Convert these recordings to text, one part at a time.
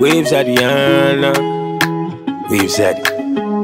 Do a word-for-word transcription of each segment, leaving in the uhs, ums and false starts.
Waves at the Anna. Waves at it.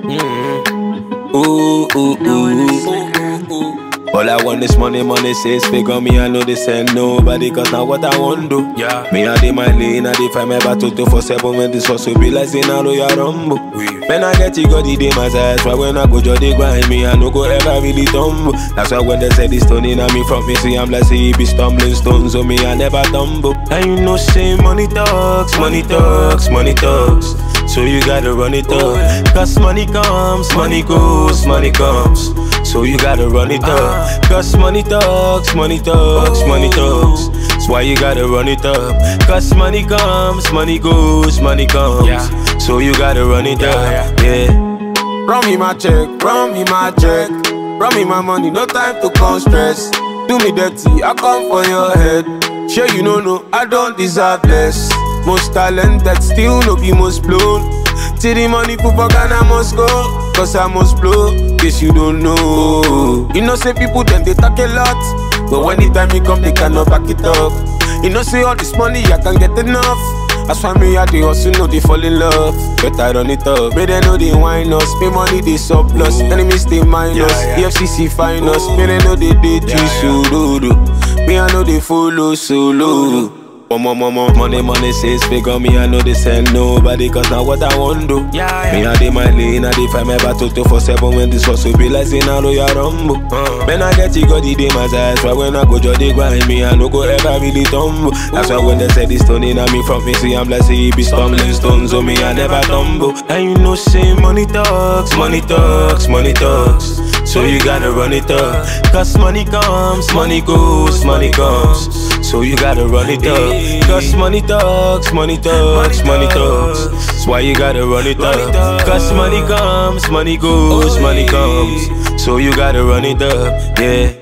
Mm-hmm. Ooh, ooh, ooh, ooh, ooh. All I want is money, money says fake on me. I know this ain't nobody, cause now what I want do. Yeah. Me I dey my lane, I dey find my battle two for seven when this hustle be like saying I know you're rumble. When I get it, got the day my size. Why when I go just they grind me, I no go ever really tumble. That's why when they say this stone in me from me, see I'm like say he be stumbling stones on me, I never tumble. And you know say money talks, money talks, money talks. So you gotta run it up. Cause money comes, money goes, money comes. So you gotta run it up. Cause money talks, money talks, money talks. That's why you gotta run it up. Cause money comes, money goes, money comes. So you gotta run it up, yeah. Run me my check, run me my check. Run me my money, no time to come stress. Do me dirty, I come for your head. Sure you know, no, I don't deserve less. Most talented, still no be most blown. Till the money put for Ghana must go. Cause I must blow, guess you don't know. You know say people then they talk a lot, but when the time it come they cannot back it up. You know say all this money I can't get enough. That's why me I they also know they fall in love. Better run it up, may they know they whine us. Pay money they surplus, enemies they minus. Yeah, yeah. E F C C fine us, may they know they did you so do. Me I know they follow solo. Mama, mama, money, money says fake on me. I know this ain't nobody, cause now what I want do. Yeah, yeah. Me I dey my lane, I dey find my battle two for seven when this hustle be like saying I know you're rumble. Uh. When I get it, got the day my size. Why when I go just they grind me, I no go ever really tumble. That's why when they say this stone in me from me, see I'm like say he be stumbling stones on me, I never tumble. And you know say money talks, money talks, money talks. So you gotta run it up. Cause money comes, money goes, money comes. So you gotta run it up. Cause money talks, money talks, money talks. That's why you gotta run it up. Cause money comes, money goes, money comes. So you gotta run it up, yeah.